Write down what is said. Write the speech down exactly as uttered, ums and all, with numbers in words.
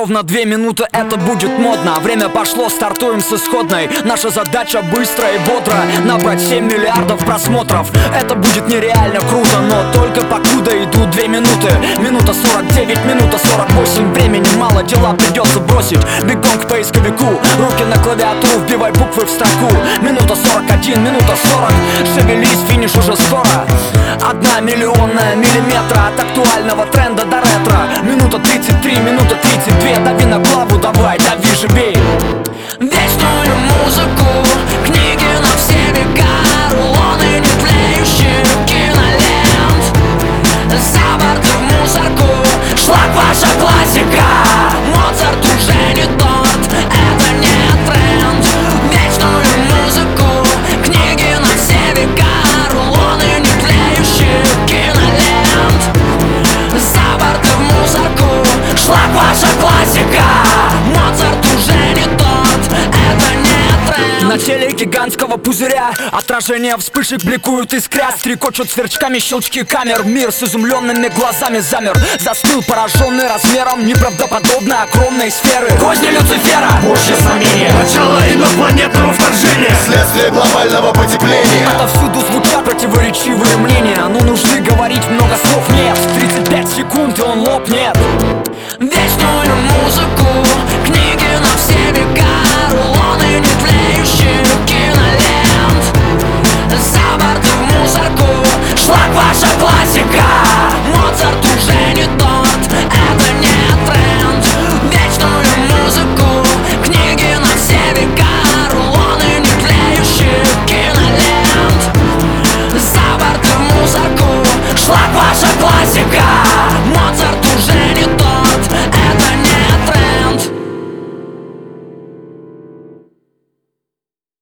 ровно две минуты, это будет модно. Время пошло, стартуем с исходной. Наша задача быстро и бодро набрать семь миллиардов просмотров. Это будет нереально круто, но только покуда идут две минуты. Минута сорок девять, минута сорок восемь. Времени мало, дела придется бросить. Бегом к поисковику, руки на клавиатуру, вбивай буквы в строку. Минута сорок один, минута сорок. Шевелись, финиш уже скоро. Одна миллионная миллиметра от актуального тренда до ретро. Минута тридцать три, минута тридцать два. Дави на главу, давай, дави, живей. Вечную музыку, книги на все века, рулоны не тлеющих кинолент. За борт в мусорку, шлак ваша классика. Моцарт уже не торт, это не тренд. Вечную музыку, книги на все века, рулоны не тлеющих кинолент. За борт в мусорку, шлак ваша классика. Моцарт уже не торт, это не тренд. На теле гигантского пузыря отражения вспышек бликуют искрят. Стрекочут сверчками щелчки камер. Мир с изумленными глазами замер. Застыл, пораженный размером неправдоподобно огромной сферы. Козни Люцифера, Божье знамение, начало инопланетного вторжения, следствие глобального потепления. Отовсюду звучат противоречивые мнения, но нужны говорить много слов нет. тридцать пять секунд и он лопнет. Вечную музыку,